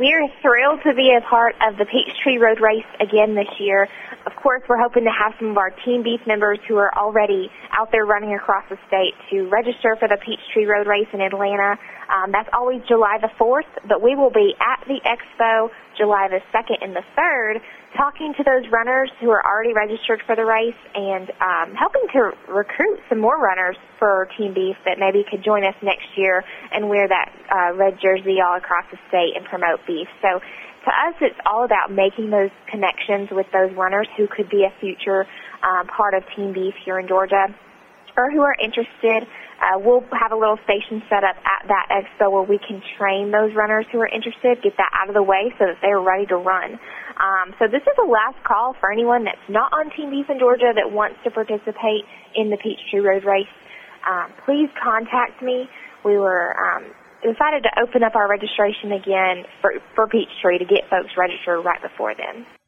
We are thrilled to be a part of the Peachtree Road Race again this year. Of course, we're hoping to have some of our Team Beef members who are already out there running across the state to register for the Peachtree Road Race in Atlanta. That's always July the 4th, but we will be at the Expo July the 2nd and the 3rd talking to those runners who are already registered for the race and helping to recruit some more runners for Team Beef that maybe could join us next year and wear that red jersey all across the state and promote beef. So to us, it's all about making those connections with those runners who could be a future part of Team Beef here in Georgia or who are interested. We'll have a little station set up at that expo where we can train those runners who are interested, get that out of the way so that they're ready to run. So this is a last call for anyone that's not on Team Beef in Georgia that wants to participate in the Peachtree Road Race. Please contact me. We were decided to open up our registration again for Peachtree to get folks registered right before then.